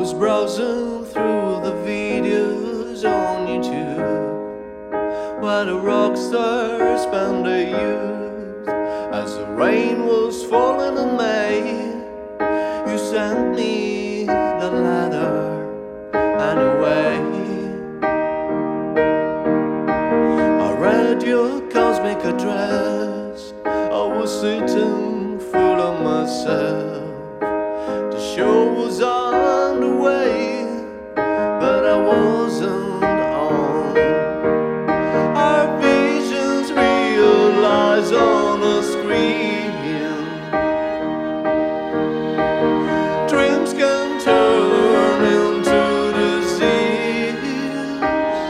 was browsing through the videos on YouTube where the rock stars spend their youth. As the rain was falling in May, you sent me the letter anyway. I read your cosmic address. I was sitting full of myself. The show was on the way, but I wasn't on. Our visions realized on a screen. Dreams can turn into disease.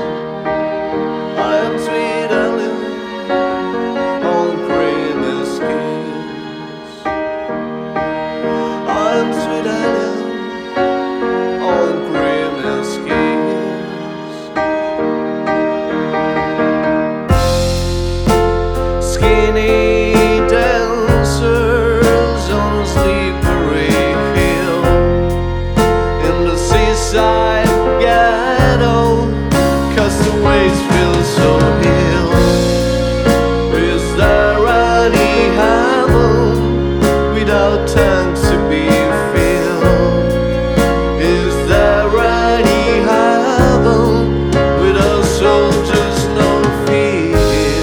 I am sweet Ellen on creamy skins. I am sweet Ellen on creamy skins. Skinny dancers on a slippery hill in the seaside ghetto, castaways feel so ill. Is there any heaven without tanks to be filled? Is there any heaven without soldiers, no fear?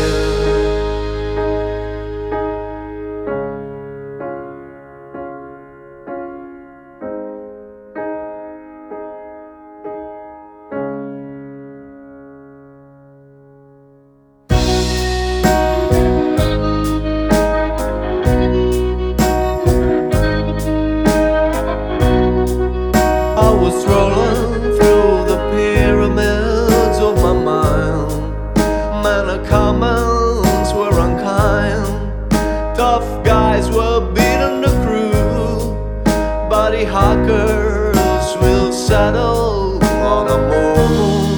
I was rolling through the pyramids of my mind. Minor comments were unkind. Tough guys were beating the crew. Body hackers will settle on a moon.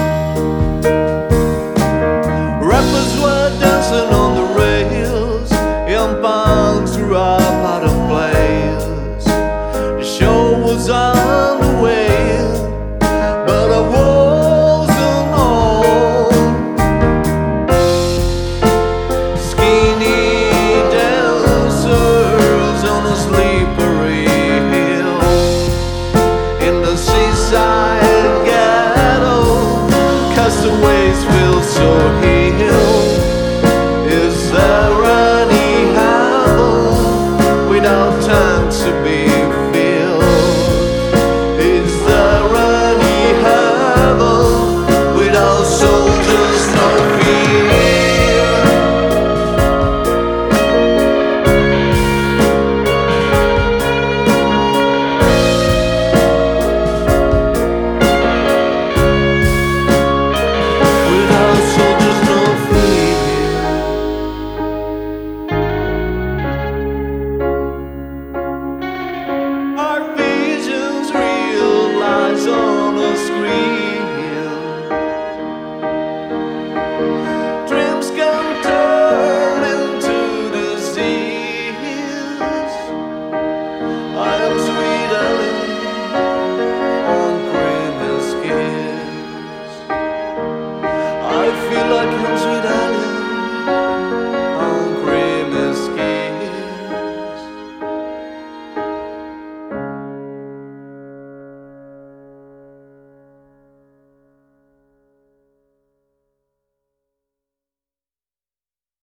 Rappers were dancing on the rails. Young punks threw up out of place. The show was on the way, but I wasn't home. Skinny dancers on a slippery hill in the seaside ghetto, castaways feel so ill. Is there any heaven without time to be filled? Is there any heaven without soldiers, no fear? Without soldiers, no fear. Our visions realize on a screen.